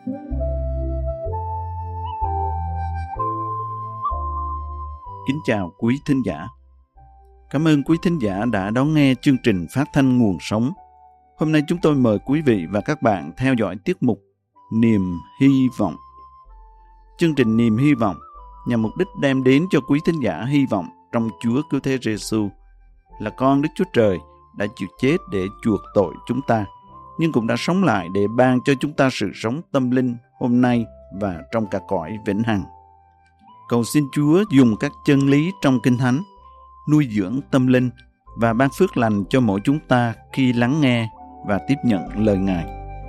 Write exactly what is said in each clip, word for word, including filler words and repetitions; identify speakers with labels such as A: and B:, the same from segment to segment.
A: Kính chào quý thính giả. Cảm ơn quý thính giả đã đón nghe chương trình phát thanh Nguồn Sống. Hôm nay chúng tôi mời quý vị và các bạn theo dõi tiết mục Niềm Hy Vọng. Chương trình Niềm Hy Vọng nhằm mục đích đem đến cho quý thính giả hy vọng trong Chúa Cứu Thế Giêsu là con Đức Chúa Trời đã chịu chết để chuộc tội chúng ta, nhưng cũng đã sống lại để ban cho chúng ta sự sống tâm linh hôm nay và trong cả cõi vĩnh hằng. Cầu xin Chúa dùng các chân lý trong Kinh Thánh nuôi dưỡng tâm linh và ban phước lành cho mỗi chúng ta khi lắng nghe và tiếp nhận lời Ngài.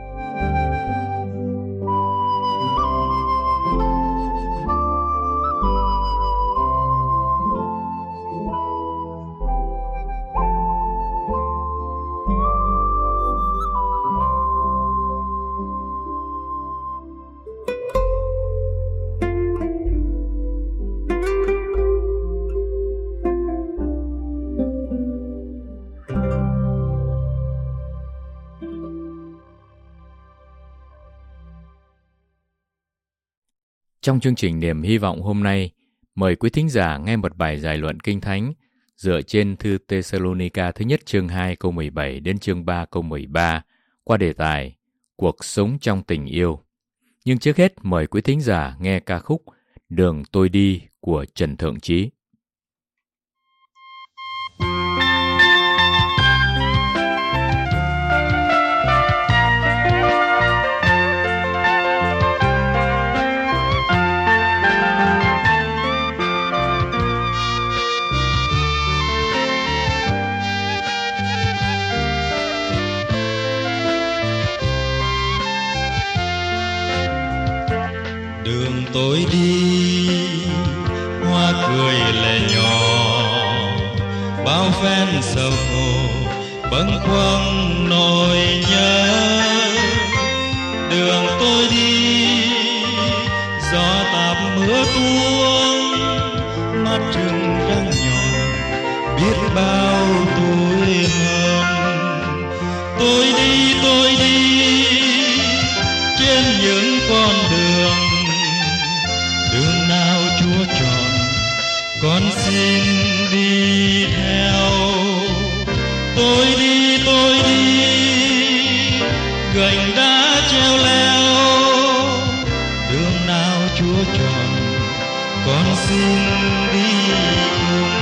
B: Trong chương trình Niềm Hy Vọng hôm nay, mời quý thính giả nghe một bài giải luận Kinh Thánh dựa trên thư Tê-sa-lô-ni-ca thứ nhất chương hai câu mười bảy đến chương ba câu mười ba qua đề tài Cuộc sống trong tình yêu. Nhưng trước hết mời quý thính giả nghe ca khúc Đường tôi đi của Trần Thượng Chí.
C: Tôi đi hoa cười lệ nhỏ, bao phen sầu khổ bâng khuâng nỗi nhớ. Đường tôi đi gió táp mưa tuôn, mắt trừng trăng nhỏ biết bao tuổi hờn. Tôi đi tôi đi trên những con đường, đường nào Chúa chọn con xin đi theo. Tôi đi tôi đi gành đá treo leo, đường nào Chúa chọn con xin đi cùng.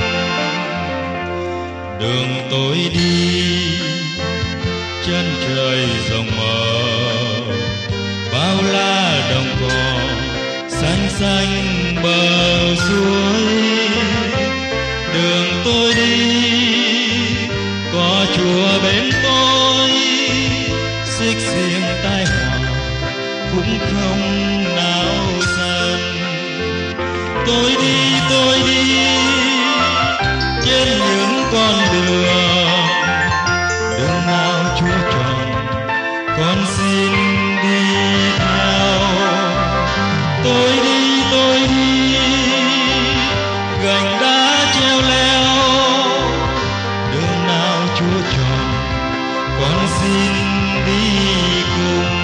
C: Đường tôi đi chân trời rộng mở, bao la đồng cỏ xanh xanh bờ suối. Đường tôi đi có Chúa bên tôi, xích xiềng tai họa cũng không nao sân. Tôi đi tôi đi trên những con đường, đường nào Chúa chọn con xin đi theo. Tôi đi tôi đi gành đá treo leo, đường nào Chúa chọn con xin đi cùng.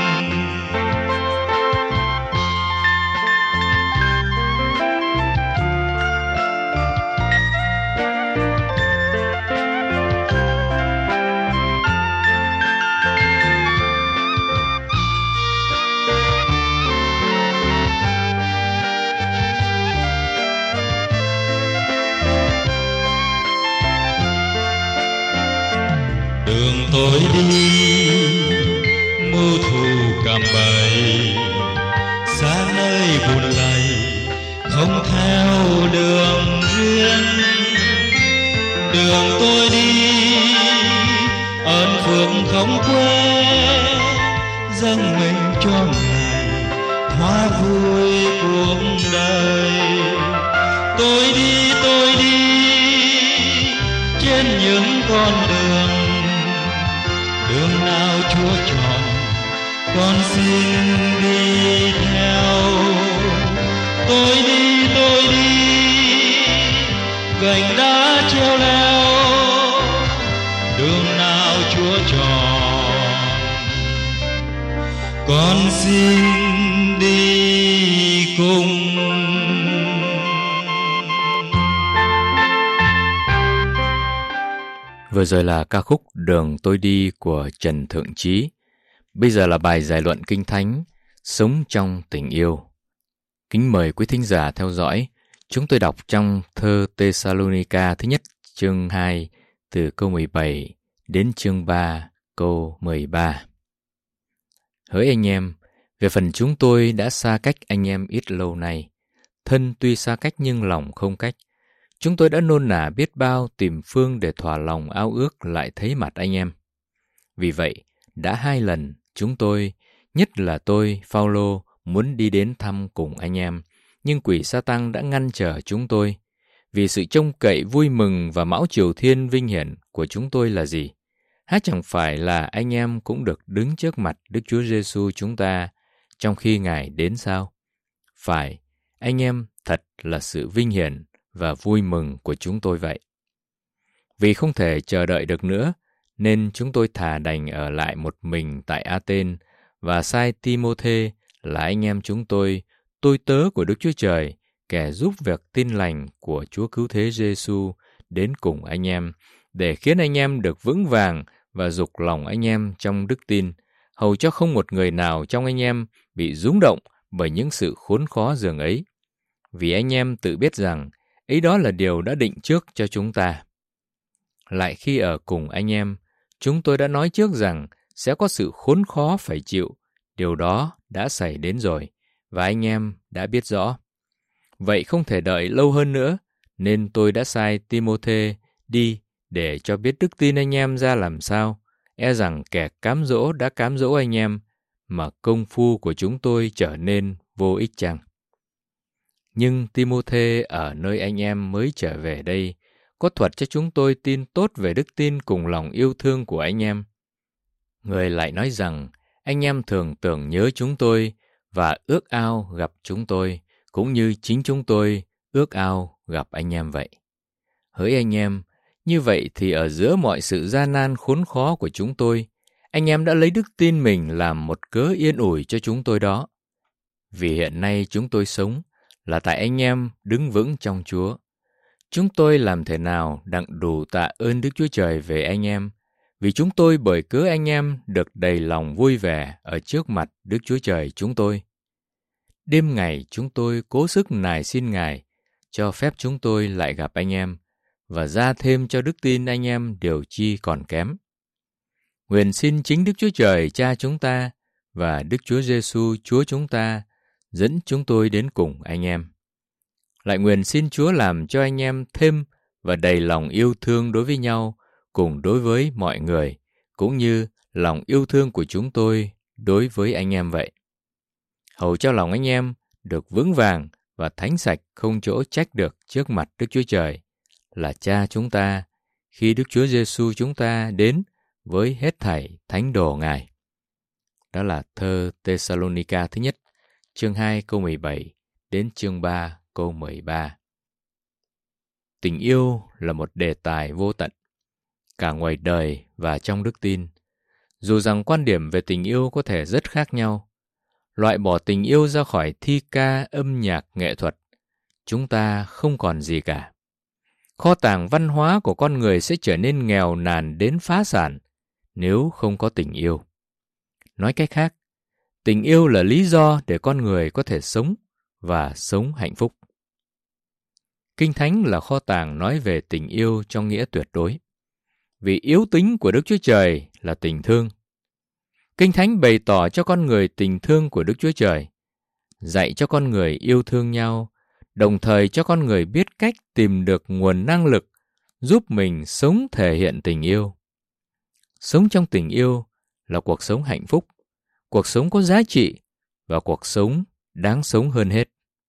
C: Đường tôi đi mưu thù cạm bẫy, xa nơi buồn lầy không theo đường riêng. Đường tôi đi ơn phước không quên, dâng mình cho Ngài thoa vui cuộc đời. Tôi đi tôi đi trên những con đường, đường nào Chúa chọn con xin đi theo. Tôi đi tôi đi gành đá treo leo, đường nào Chúa chọn con xin đi cùng.
B: Vừa rồi là ca khúc Đường Tôi Đi của Trần Thượng Trí. Bây giờ là bài giải luận Kinh Thánh Sống trong tình yêu. Kính mời quý thính giả theo dõi. Chúng tôi đọc trong thơ Tê-sa-lô-ni-ca thứ nhất chương hai từ câu mười bảy đến chương ba câu mười ba. Hỡi anh em, về phần chúng tôi đã xa cách anh em ít lâu nay. Thân tuy xa cách nhưng lòng không cách. Chúng tôi đã nôn nả biết bao tìm phương để thỏa lòng ao ước lại thấy mặt anh em. Vì vậy, đã hai lần chúng tôi, nhất là tôi, Phao-lô, muốn đi đến thăm cùng anh em, nhưng quỷ Sa-tăng đã ngăn trở chúng tôi. Vì sự trông cậy vui mừng và mão triều thiên vinh hiển của chúng tôi là gì? Há chẳng phải là anh em cũng được đứng trước mặt Đức Chúa Giêsu chúng ta trong khi Ngài đến sao? Phải, anh em thật là sự vinh hiển và vui mừng của chúng tôi vậy. Vì không thể chờ đợi được nữa, nên chúng tôi thà đành ở lại một mình tại A-tên và sai Ti-mô-thê là anh em chúng tôi, tôi tớ của Đức Chúa Trời, kẻ giúp việc tin lành của Chúa Cứu Thế Giêsu đến cùng anh em, để khiến anh em được vững vàng và dục lòng anh em trong đức tin, hầu cho không một người nào trong anh em bị rúng động bởi những sự khốn khó dường ấy. Vì anh em tự biết rằng ấy đó là điều đã định trước cho chúng ta. Lại khi ở cùng anh em, chúng tôi đã nói trước rằng sẽ có sự khốn khó phải chịu. Điều đó đã xảy đến rồi, và anh em đã biết rõ. Vậy không thể đợi lâu hơn nữa, nên tôi đã sai Ti-mô-thê đi để cho biết đức tin anh em ra làm sao. E rằng kẻ cám dỗ đã cám dỗ anh em, mà công phu của chúng tôi trở nên vô ích chăng? Nhưng Ti-mô-thê ở nơi anh em mới trở về đây, có thuật cho chúng tôi tin tốt về đức tin cùng lòng yêu thương của anh em. Người lại nói rằng, anh em thường tưởng nhớ chúng tôi và ước ao gặp chúng tôi, cũng như chính chúng tôi ước ao gặp anh em vậy. Hỡi anh em, như vậy thì ở giữa mọi sự gian nan khốn khó của chúng tôi, anh em đã lấy đức tin mình làm một cớ yên ủi cho chúng tôi đó. Vì hiện nay chúng tôi sống là tại anh em đứng vững trong Chúa. Chúng tôi làm thế nào đặng đủ tạ ơn Đức Chúa Trời về anh em, vì chúng tôi bởi cớ anh em được đầy lòng vui vẻ ở trước mặt Đức Chúa Trời chúng tôi. Đêm ngày chúng tôi cố sức nài xin Ngài cho phép chúng tôi lại gặp anh em và ra thêm cho đức tin anh em điều chi còn kém. Nguyện xin chính Đức Chúa Trời Cha chúng ta và Đức Chúa Giêsu Chúa chúng ta dẫn chúng tôi đến cùng anh em. Lại nguyện xin Chúa làm cho anh em thêm và đầy lòng yêu thương đối với nhau cùng đối với mọi người, cũng như lòng yêu thương của chúng tôi đối với anh em vậy. Hầu cho lòng anh em được vững vàng và thánh sạch không chỗ trách được trước mặt Đức Chúa Trời là Cha chúng ta, khi Đức Chúa Giêsu chúng ta đến với hết thảy thánh đồ Ngài. Đó là thơ Tê-sa-lô-ni-ca thứ nhất, chương hai câu mười bảy đến chương ba câu mười ba. Tình yêu là một đề tài vô tận, cả ngoài đời và trong đức tin. Dù rằng quan điểm về tình yêu có thể rất khác nhau, loại bỏ tình yêu ra khỏi thi ca, âm nhạc, nghệ thuật, chúng ta không còn gì cả. Kho tàng văn hóa của con người sẽ trở nên nghèo nàn đến phá sản nếu không có tình yêu. Nói cách khác, tình yêu là lý do để con người có thể sống và sống hạnh phúc. Kinh Thánh là kho tàng nói về tình yêu trong nghĩa tuyệt đối, vì yếu tính của Đức Chúa Trời là tình thương. Kinh Thánh bày tỏ cho con người tình thương của Đức Chúa Trời, dạy cho con người yêu thương nhau, đồng thời cho con người biết cách tìm được nguồn năng lực giúp mình sống thể hiện tình yêu. Sống trong tình yêu là cuộc sống hạnh phúc, cuộc sống có giá trị và cuộc sống đáng sống hơn hết.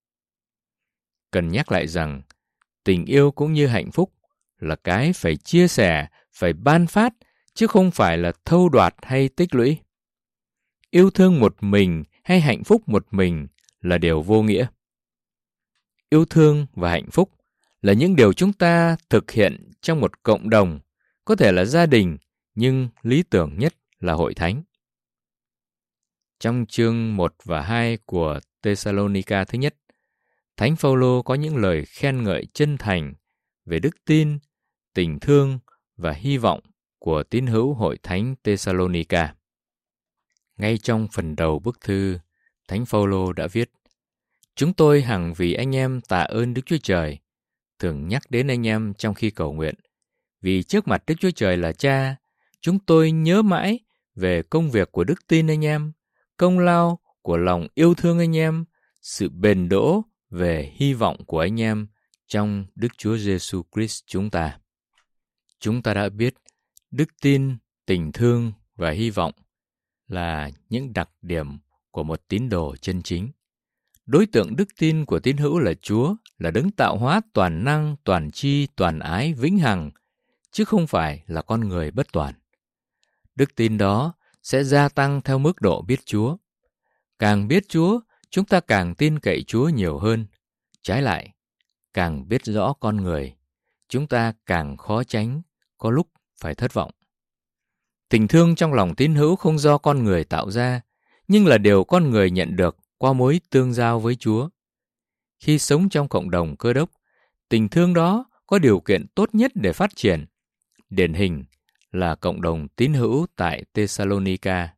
B: Cần nhắc lại rằng, tình yêu cũng như hạnh phúc là cái phải chia sẻ, phải ban phát, chứ không phải là thâu đoạt hay tích lũy. Yêu thương một mình hay hạnh phúc một mình là điều vô nghĩa. Yêu thương và hạnh phúc là những điều chúng ta thực hiện trong một cộng đồng, có thể là gia đình, nhưng lý tưởng nhất là hội thánh. Trong chương một và hai của Thessalonica thứ nhất, Thánh Phaolô có những lời khen ngợi chân thành về đức tin, tình thương và hy vọng của tín hữu hội thánh Thessalonica. Ngay trong phần đầu bức thư, Thánh Phaolô đã viết: Chúng tôi hằng vì anh em tạ ơn Đức Chúa Trời, thường nhắc đến anh em trong khi cầu nguyện. Vì trước mặt Đức Chúa Trời là Cha, chúng tôi nhớ mãi về công việc của đức tin anh em, công lao của lòng yêu thương anh em, sự bền đỗ về hy vọng của anh em trong Đức Chúa Giêsu Christ chúng ta. Chúng ta đã biết đức tin, tình thương và hy vọng là những đặc điểm của một tín đồ chân chính. Đối tượng đức tin của tín hữu là Chúa, là đấng tạo hóa toàn năng, toàn tri, toàn ái, vĩnh hằng, chứ không phải là con người bất toàn. Đức tin đó sẽ gia tăng theo mức độ biết Chúa. Càng biết Chúa, chúng ta càng tin cậy Chúa nhiều hơn. Trái lại, càng biết rõ con người, chúng ta càng khó tránh, có lúc phải thất vọng. Tình thương trong lòng tín hữu không do con người tạo ra, nhưng là điều con người nhận được qua mối tương giao với Chúa. Khi sống trong cộng đồng Cơ Đốc, tình thương đó có điều kiện tốt nhất để phát triển. Điển hình là cộng đồng tín hữu tại Thessalonica.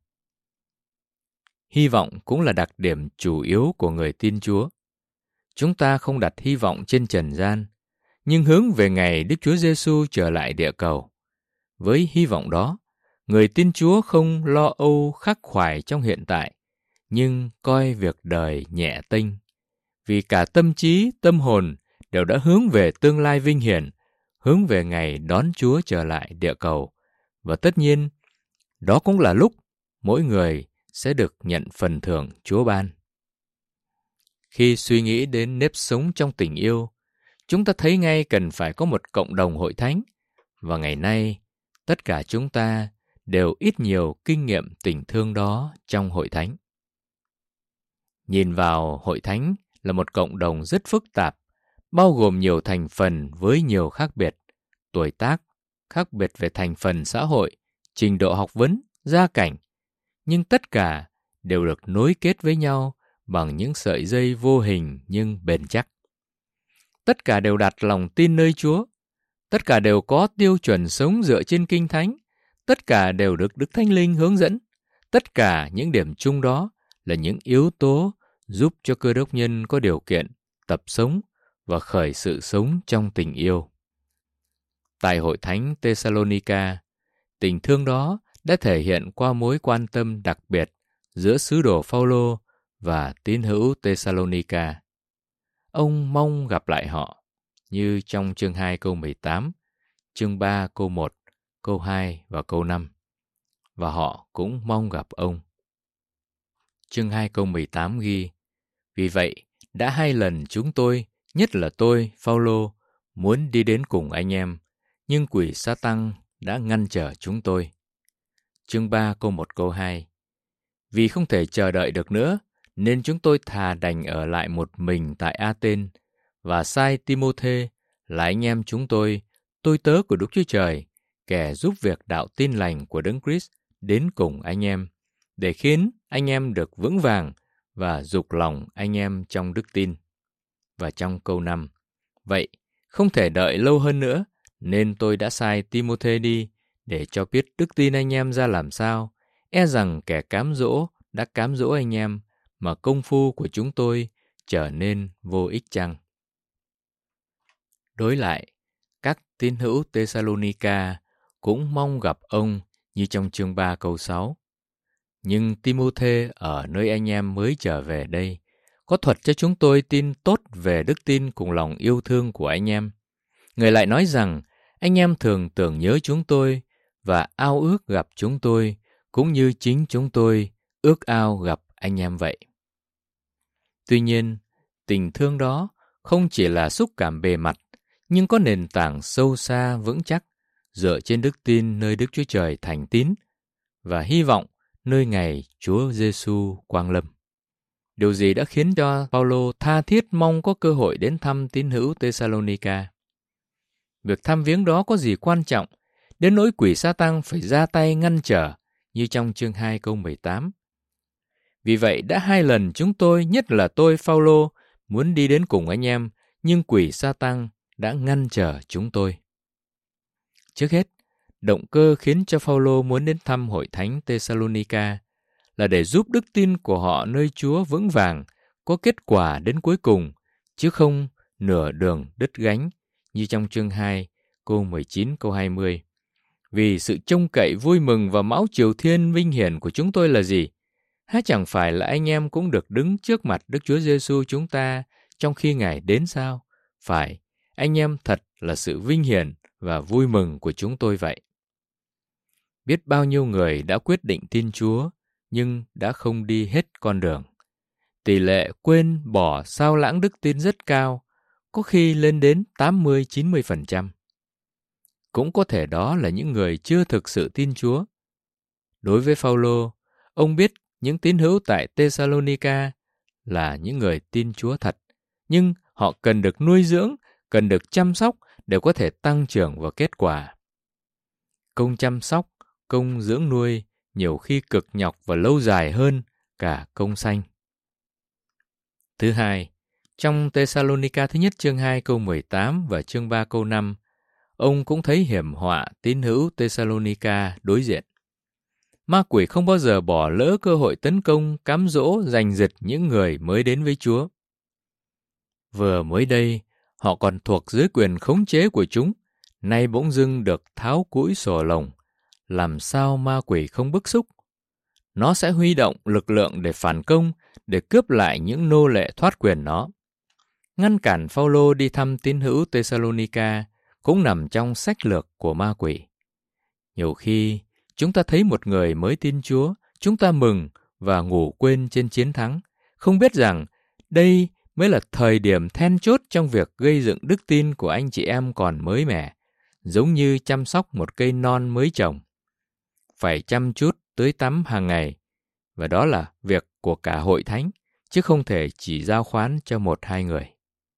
B: Hy vọng cũng là đặc điểm chủ yếu của người tin Chúa. Chúng ta không đặt hy vọng trên trần gian, nhưng hướng về ngày Đức Chúa Giêsu trở lại địa cầu. Với hy vọng đó, người tin Chúa không lo âu khắc khoải trong hiện tại, nhưng coi việc đời nhẹ tênh. Vì cả tâm trí, tâm hồn đều đã hướng về tương lai vinh hiển, hướng về ngày đón Chúa trở lại địa cầu. Và tất nhiên, đó cũng là lúc mỗi người sẽ được nhận phần thưởng Chúa ban. Khi suy nghĩ đến nếp sống trong tình yêu, chúng ta thấy ngay cần phải có một cộng đồng hội thánh. Và ngày nay, tất cả chúng ta đều ít nhiều kinh nghiệm tình thương đó trong hội thánh. Nhìn vào hội thánh là một cộng đồng rất phức tạp, bao gồm nhiều thành phần với nhiều khác biệt, tuổi tác, khác biệt về thành phần xã hội, trình độ học vấn, gia cảnh. Nhưng tất cả đều được nối kết với nhau bằng những sợi dây vô hình nhưng bền chắc. Tất cả đều đặt lòng tin nơi Chúa. Tất cả đều có tiêu chuẩn sống dựa trên Kinh Thánh. Tất cả đều được Đức Thánh Linh hướng dẫn. Tất cả những điểm chung đó là những yếu tố giúp cho cơ đốc nhân có điều kiện tập sống và khởi sự sống trong tình yêu. Tại hội thánh Thessalonica, tình thương đó đã thể hiện qua mối quan tâm đặc biệt giữa sứ đồ Phaolô và tín hữu Thessalonica. Ông mong gặp lại họ, như trong chương hai câu mười tám, chương ba câu một, câu hai và câu năm. Và họ cũng mong gặp ông. Chương hai câu mười tám ghi: Vì vậy, đã hai lần chúng tôi, nhất là tôi, Phaolô, muốn đi đến cùng anh em, nhưng quỷ Sa-tăng đã ngăn trở chúng tôi. Chương ba câu một câu hai: Vì không thể chờ đợi được nữa, nên chúng tôi thà đành ở lại một mình tại A-tên và sai Ti-mô-thê là anh em chúng tôi, tôi tớ của Đức Chúa Trời, kẻ giúp việc đạo tin lành của Đấng Christ đến cùng anh em, để khiến anh em được vững vàng và dục lòng anh em trong đức tin. Và trong câu năm: Vậy, không thể đợi lâu hơn nữa, nên tôi đã sai Ti-mô-thê đi, để cho biết đức tin anh em ra làm sao, e rằng kẻ cám dỗ đã cám dỗ anh em, mà công phu của chúng tôi trở nên vô ích chăng? Đối lại, các tín hữu Thessalonica cũng mong gặp ông như trong chương ba câu sáu. Nhưng Ti-mô-thê ở nơi anh em mới trở về đây, có thuật cho chúng tôi tin tốt về đức tin cùng lòng yêu thương của anh em. Người lại nói rằng anh em thường tưởng nhớ chúng tôi và ao ước gặp chúng tôi, cũng như chính chúng tôi ước ao gặp anh em vậy. Tuy nhiên, tình thương đó không chỉ là xúc cảm bề mặt, nhưng có nền tảng sâu xa vững chắc, dựa trên đức tin nơi Đức Chúa Trời thành tín và hy vọng nơi ngày Chúa Giêsu quang lâm. Điều gì đã khiến cho Phaolô tha thiết mong có cơ hội đến thăm tín hữu Thessalonica? Việc thăm viếng đó có gì quan trọng đến nỗi quỷ Sa-tăng phải ra tay ngăn trở như trong chương hai câu mười tám? Vì vậy đã hai lần chúng tôi, nhất là tôi Phao-lô, muốn đi đến cùng anh em, nhưng quỷ Sa-tăng đã ngăn trở chúng tôi. Trước hết, động cơ khiến cho Phao-lô muốn đến thăm hội thánh Tê-sa-lô-ni-ca là để giúp đức tin của họ nơi Chúa vững vàng, có kết quả đến cuối cùng, chứ không nửa đường đứt gánh như trong chương hai, câu mười chín, câu hai mươi. Vì sự trông cậy vui mừng và máu triều thiên vinh hiển của chúng tôi là gì? Há chẳng phải là anh em cũng được đứng trước mặt Đức Chúa Giêsu chúng ta trong khi Ngài đến sao? Phải, anh em thật là sự vinh hiển và vui mừng của chúng tôi vậy. Biết bao nhiêu người đã quyết định tin Chúa, nhưng đã không đi hết con đường. Tỷ lệ quên bỏ sao lãng đức tin rất cao, có khi lên đến tám mươi đến chín mươi phần trăm. Cũng có thể đó là những người chưa thực sự tin Chúa. Đối với Phao-lô, ông biết những tín hữu tại Tê-sa-lô-ni-ca là những người tin Chúa thật, nhưng họ cần được nuôi dưỡng, cần được chăm sóc để có thể tăng trưởng và kết quả. Công chăm sóc, công dưỡng nuôi nhiều khi cực nhọc và lâu dài hơn cả công sanh. Thứ hai, trong Tê-sa-lô-ni-ca thứ nhất chương hai câu mười tám và chương ba câu năm, ông cũng thấy hiểm họa tín hữu Tê-sa-lô-ni-ca đối diện. Ma quỷ không bao giờ bỏ lỡ cơ hội tấn công, cám dỗ, giành giật những người mới đến với Chúa. Vừa mới đây, họ còn thuộc dưới quyền khống chế của chúng, nay bỗng dưng được tháo cũi sổ lồng. Làm sao ma quỷ không bức xúc? Nó sẽ huy động lực lượng để phản công, để cướp lại những nô lệ thoát quyền nó. Ngăn cản Phao-lô đi thăm tín hữu Tê-sa-lô-ni-ca cũng nằm trong sách lược của ma quỷ. Nhiều khi, chúng ta thấy một người mới tin Chúa, chúng ta mừng và ngủ quên trên chiến thắng, không biết rằng đây mới là thời điểm then chốt trong việc gây dựng đức tin của anh chị em còn mới mẻ, giống như chăm sóc một cây non mới trồng. Phải chăm chút tưới tắm hàng ngày, và đó là việc của cả hội thánh, chứ không thể chỉ giao khoán cho một hai người.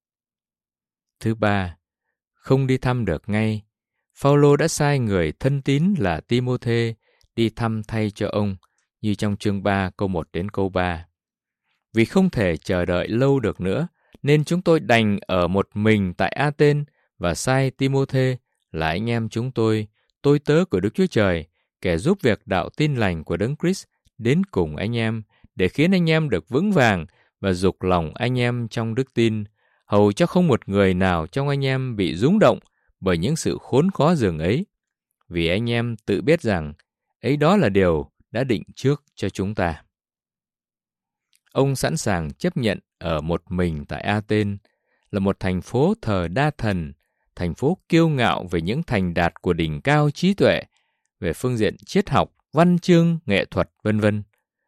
B: Thứ ba, không đi thăm được ngay, Phao-lô đã sai người thân tín là Ti-mô-thê đi thăm thay cho ông, như trong chương ba câu một đến câu ba. Vì không thể chờ đợi lâu được nữa, nên chúng tôi đành ở một mình tại A-tên và sai Ti-mô-thê là anh em chúng tôi, tôi tớ của Đức Chúa Trời, kẻ giúp việc đạo tin lành của Đấng Christ đến cùng anh em, để khiến anh em được vững vàng và dục lòng anh em trong đức tin, hầu cho không một người nào trong anh em bị rúng động bởi những sự khốn khó dường ấy, vì anh em tự biết rằng ấy đó là điều đã định trước cho chúng ta. Ông sẵn sàng chấp nhận ở một mình tại A-tên, là một thành phố thờ đa thần, thành phố kiêu ngạo về những thành đạt của đỉnh cao trí tuệ, về phương diện triết học, văn chương, nghệ thuật, vân vân.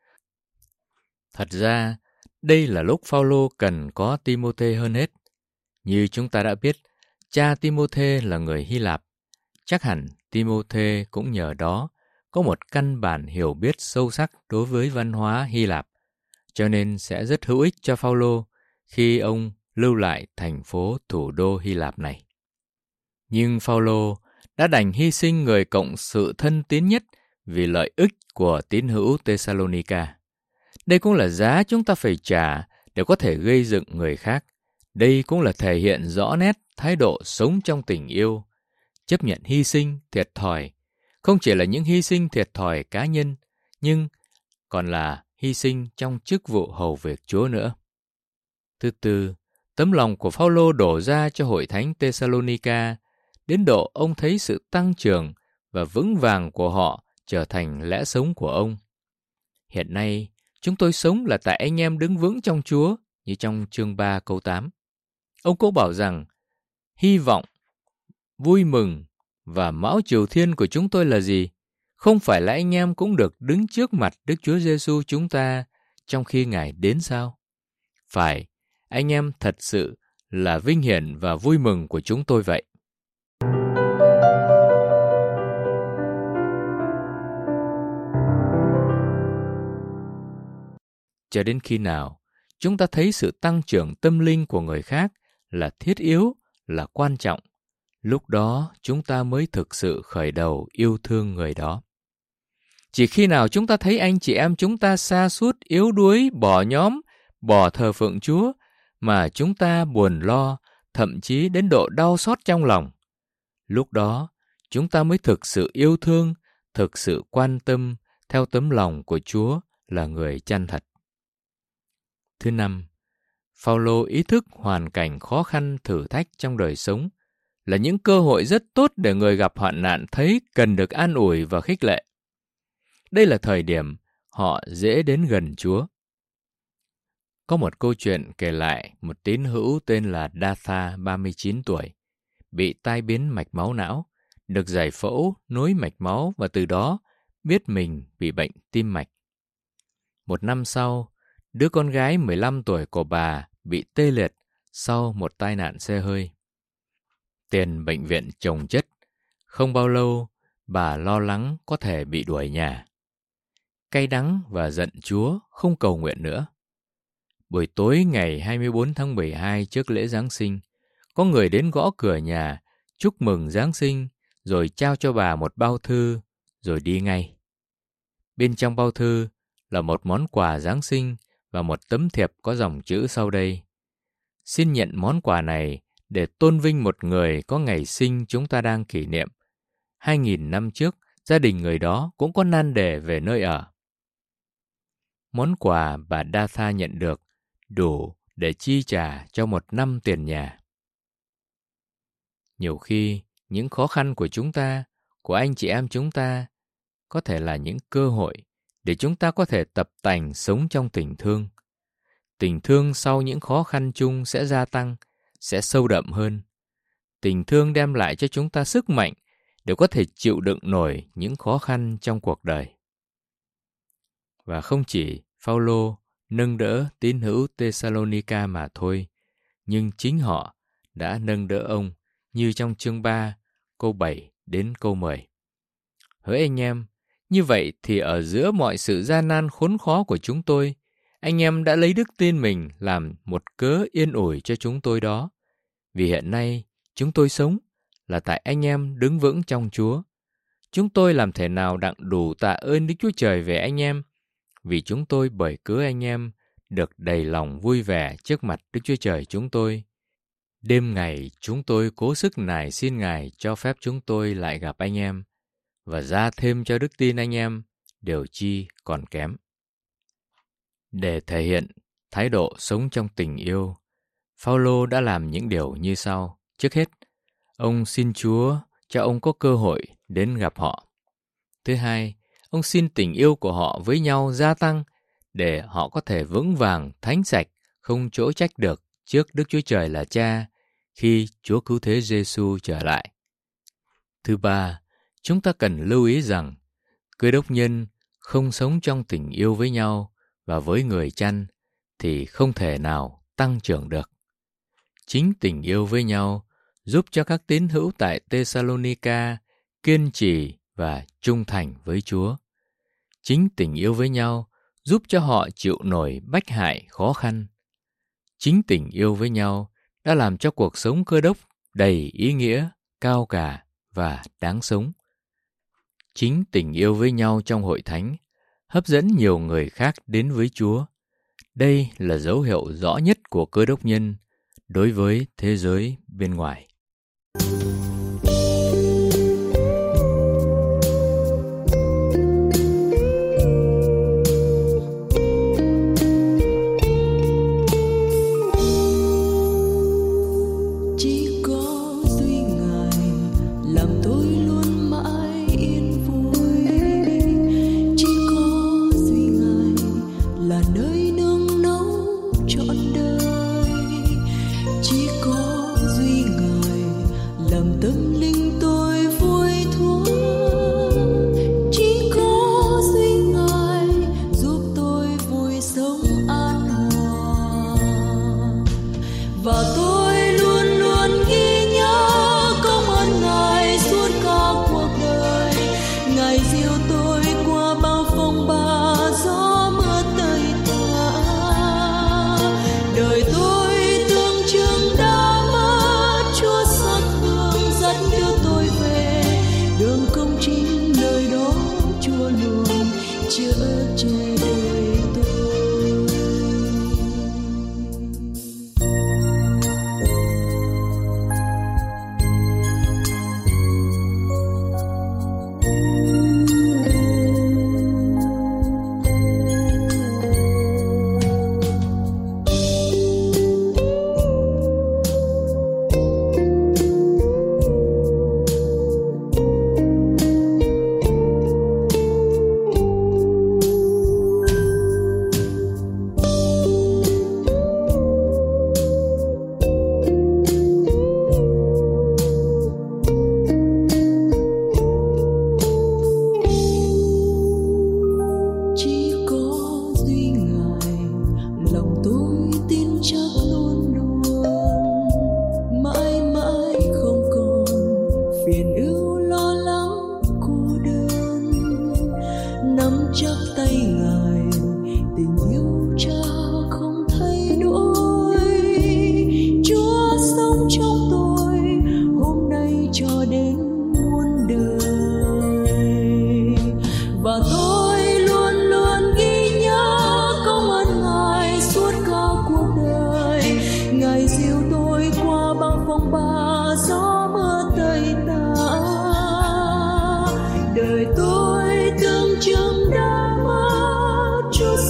B: Thật ra, đây là lúc Phao-lô cần có Ti-mô-thê hơn hết. Như chúng ta đã biết, cha Ti-mô-thê là người Hy Lạp. Chắc hẳn Ti-mô-thê cũng nhờ đó có một căn bản hiểu biết sâu sắc đối với văn hóa Hy Lạp, cho nên sẽ rất hữu ích cho Phao-lô khi ông lưu lại thành phố thủ đô Hy Lạp này. Nhưng Phao-lô đã đành hy sinh người cộng sự thân tín nhất vì lợi ích của tín hữu Tê-sa-lô-ni-ca. Đây cũng là giá chúng ta phải trả để có thể gây dựng người khác. Đây cũng là thể hiện rõ nét thái độ sống trong tình yêu, chấp nhận hy sinh, thiệt thòi. Không chỉ là những hy sinh thiệt thòi cá nhân, nhưng còn là hy sinh trong chức vụ hầu việc Chúa nữa. Thứ tư, tấm lòng của Phao-lô đổ ra cho hội thánh Tê-sa-lô-ni-ca, đến độ ông thấy sự tăng trưởng và vững vàng của họ trở thành lẽ sống của ông. Hiện nay, chúng tôi sống là tại anh em đứng vững trong Chúa, như trong chương ba câu tám. Ông cũng bảo rằng, hy vọng, vui mừng và mão triều thiên của chúng tôi là gì? Không phải là anh em cũng được đứng trước mặt Đức Chúa Giêsu chúng ta trong khi Ngài đến sao? Phải, anh em thật sự là vinh hiển và vui mừng của chúng tôi vậy. Cho đến khi nào chúng ta thấy sự tăng trưởng tâm linh của người khác là thiết yếu, là quan trọng, lúc đó chúng ta mới thực sự khởi đầu yêu thương người đó. Chỉ khi nào chúng ta thấy anh chị em chúng ta sa sút, yếu đuối, bỏ nhóm, bỏ thờ phượng Chúa, mà chúng ta buồn lo, thậm chí đến độ đau xót trong lòng. Lúc đó, chúng ta mới thực sự yêu thương, thực sự quan tâm theo tấm lòng của Chúa là người chân thật. Thứ năm, Phao-lô ý thức hoàn cảnh khó khăn, thử thách trong đời sống là những cơ hội rất tốt để người gặp hoạn nạn thấy cần được an ủi và khích lệ. Đây là thời điểm họ dễ đến gần Chúa. Có một câu chuyện kể lại một tín hữu tên là Datha, ba mươi chín tuổi, bị tai biến mạch máu não, được giải phẫu nối mạch máu và từ đó biết mình bị bệnh tim mạch. Một năm sau, đứa con gái mười lăm tuổi của bà bị tê liệt sau một tai nạn xe hơi. Tiền bệnh viện chồng chất, không bao lâu bà lo lắng có thể bị đuổi nhà. Cay đắng và giận Chúa, không cầu nguyện nữa. Buổi tối ngày hai mươi bốn tháng mười hai trước lễ Giáng sinh, có người đến gõ cửa nhà, chúc mừng Giáng sinh, rồi trao cho bà một bao thư, rồi đi ngay. Bên trong bao thư là một món quà Giáng sinh và một tấm thiệp có dòng chữ sau đây: xin nhận món quà này để tôn vinh một người có ngày sinh chúng ta đang kỷ niệm. Hai nghìn năm trước, gia đình người đó cũng có nan đề về nơi ở. Món quà bà Datha nhận được đủ để chi trả cho một năm tiền nhà. Nhiều khi, những khó khăn của chúng ta, của anh chị em chúng ta, có thể là những cơ hội để chúng ta có thể tập tành sống trong tình thương. Tình thương sau những khó khăn chung sẽ gia tăng, sẽ sâu đậm hơn. Tình thương đem lại cho chúng ta sức mạnh để có thể chịu đựng nổi những khó khăn trong cuộc đời. Và không chỉ Phao-lô nâng đỡ tín hữu Thessalonica mà thôi, nhưng chính họ đã nâng đỡ ông như trong chương ba, câu bảy đến câu mười. Hỡi anh em, như vậy thì ở giữa mọi sự gian nan khốn khó của chúng tôi, anh em đã lấy đức tin mình làm một cớ yên ủi cho chúng tôi đó. Vì hiện nay chúng tôi sống là tại anh em đứng vững trong Chúa. Chúng tôi làm thể nào đặng đủ tạ ơn Đức Chúa Trời về anh em, vì chúng tôi bởi cớ anh em được đầy lòng vui vẻ trước mặt Đức Chúa Trời chúng tôi. Đêm ngày chúng tôi cố sức nài xin Ngài cho phép chúng tôi lại gặp anh em và ra thêm cho đức tin anh em điều chi còn kém. Để thể hiện thái độ sống trong tình yêu, Phao-lô đã làm những điều như sau. Trước hết, ông xin Chúa cho ông có cơ hội đến gặp họ. Thứ hai, ông xin tình yêu của họ với nhau gia tăng để họ có thể vững vàng, thánh sạch, không chỗ trách được trước Đức Chúa Trời là Cha khi Chúa Cứu Thế Giêsu trở lại. Thứ ba, chúng ta cần lưu ý rằng Cơ đốc nhân không sống trong tình yêu với nhau và với người chăn thì không thể nào tăng trưởng được. Chính tình yêu với nhau giúp cho các tín hữu tại Thessalonica kiên trì và trung thành với Chúa. Chính tình yêu với nhau giúp cho họ chịu nổi bách hại khó khăn. Chính tình yêu với nhau đã làm cho cuộc sống Cơ đốc đầy ý nghĩa, cao cả và đáng sống. Chính tình yêu với nhau trong hội thánh hấp dẫn nhiều người khác đến với Chúa. Đây là dấu hiệu rõ nhất của Cơ đốc nhân đối với thế giới bên ngoài.
D: Chỉ có duy Ngài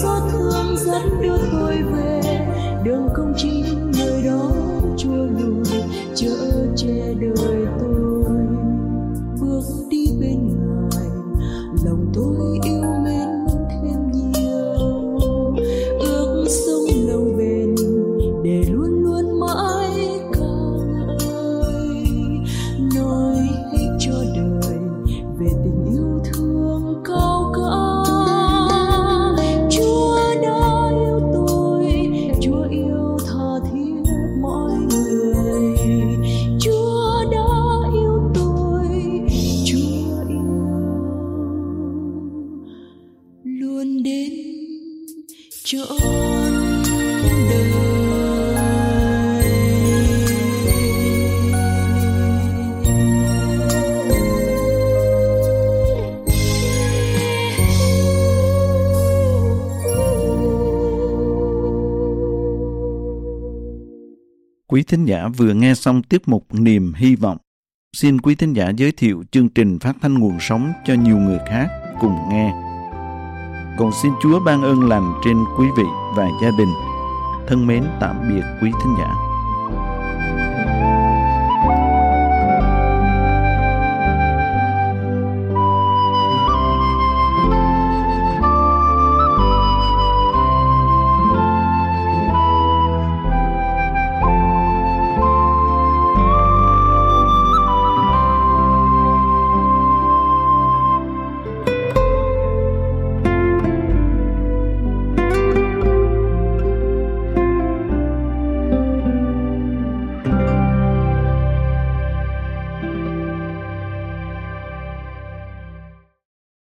D: xót thương dẫn đưa tôi về đường công chính, nơi đó Chúa luôn chở che đời tôi. Bước đi bên Ngài, lòng tôi yêu mến thêm nhiều, ước sống lâu bền để luôn luôn mãi ca ngợi, nói hết cho đời về tình yêu thương cao cả. Chúa đã yêu tôi, Chúa yêu tha thiết mọi người. Chúa đã yêu tôi, Chúa yêu luôn đến trọn đời.
A: Quý thính giả vừa nghe xong tiết mục Niềm Hy Vọng. Xin quý thính giả giới thiệu chương trình phát thanh nguồn sống cho nhiều người khác cùng nghe. Còn xin Chúa ban ơn lành trên quý vị và gia đình. Thân mến tạm biệt quý thính giả.